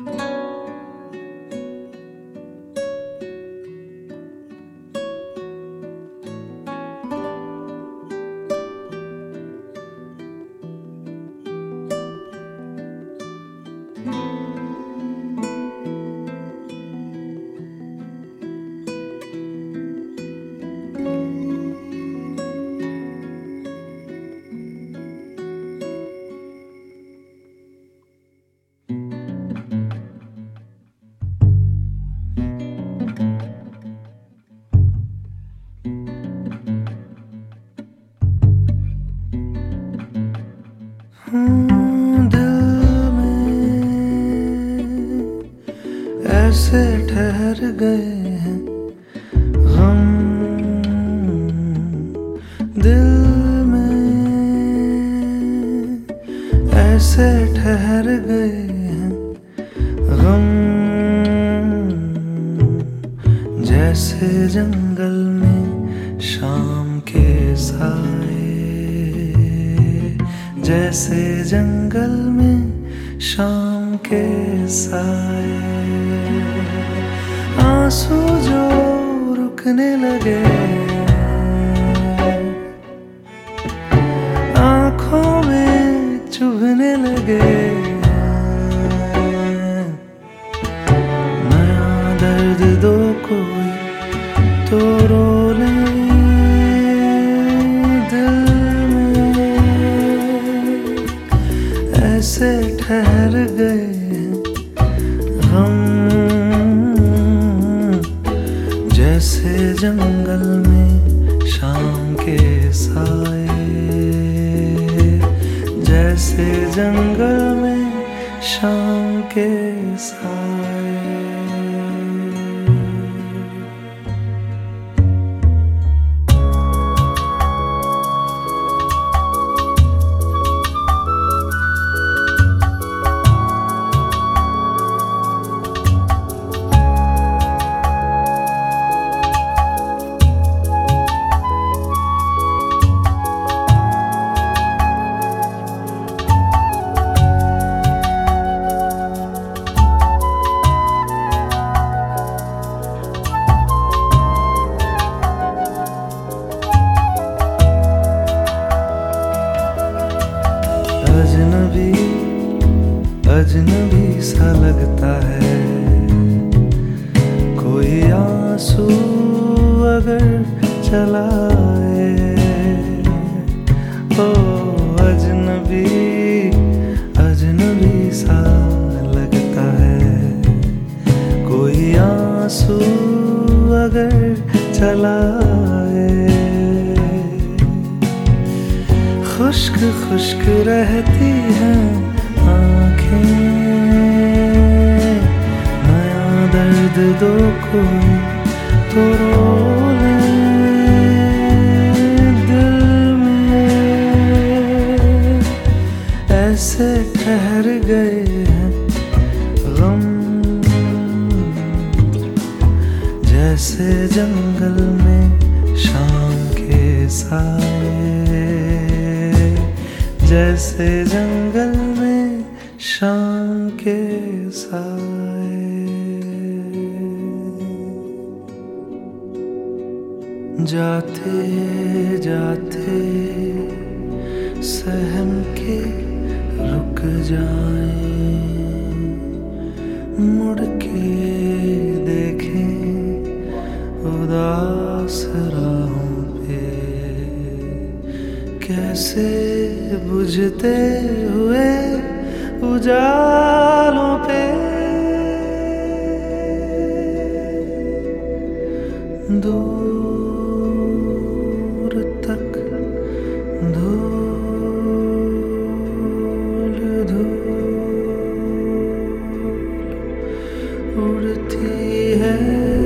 दिल में ऐसे ठहर गए हैं गम, दिल में ऐसे ठहर गए हैं गम, जैसे जंगल में शाम के साए, जैसे जंगल में शाम के साए। आंसू जो रुकने लगे आंखों में चुभने लगे, नया दर्द दो कोई तो रो ले। ऐसे ठहर गए हम, जैसे जंगल में शाम के साए, जैसे जंगल में शाम के साए। अजनबी अजनबी सा लगता है कोई आंसू अगर चलाए। ओ अजनबी अजनबी सा लगता है कोई आंसू अगर चलाए। खुश्क खुश्क रहती हैं आँखें, नया दर्द दो कोई तो रो ले। दिल में ऐसे ठहर गए हैं गम, जैसे जंगल में शाम के साए, जैसे जंगल में शाम के साए। जाते जाते सहम के रुक जाएं, मुड़ के देखें उदास राहों पे, कैसे बुझते हुए उजालों पे। दूर तक धूल धूल उड़ती है।